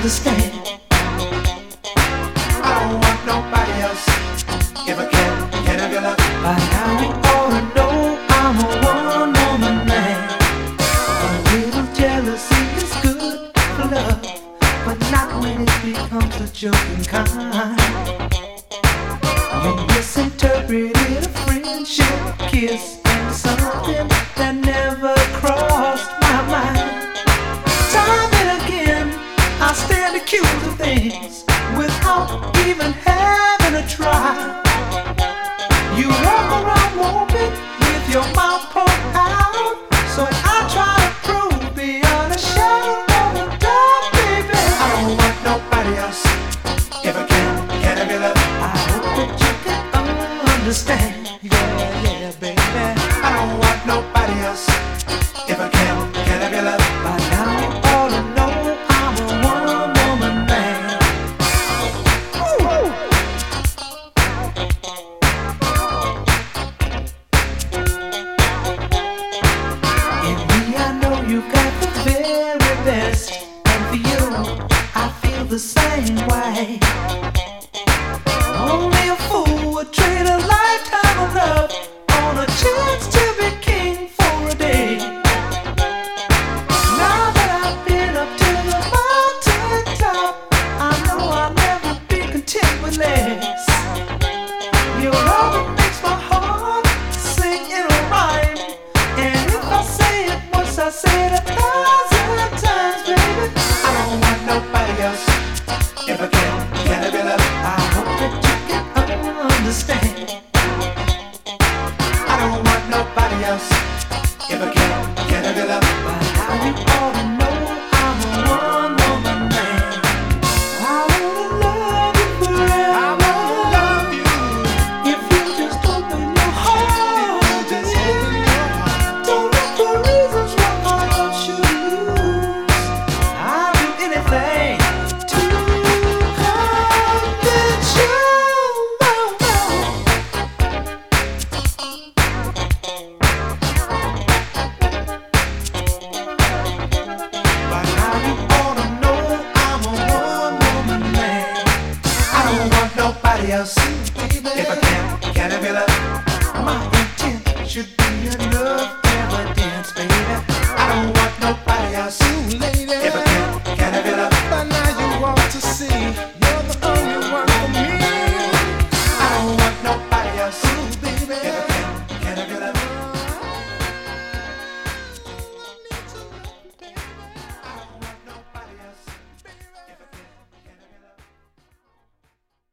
understand. I don't want nobody else. If I can't have your love, by now you ought to know I'm a one-woman man. A little jealousy is good for love, but not when it becomes a joking kind. You misinterpreted a friendship kiss and something that never crossed my mind. Time and again, I stand accused of things without even having a try. You walk around walking with your mouth pulled out, so I try to prove beyond a shadow of a doubt, baby. I don't want nobody else. If I can't have your love, I hope that you can understand. Yeah, baby. I don't want nobody else. If I can't have your love, by now you ought to know I'm a one-woman man. Ooh. In me, I know you got the very best, and for you, I feel the same way.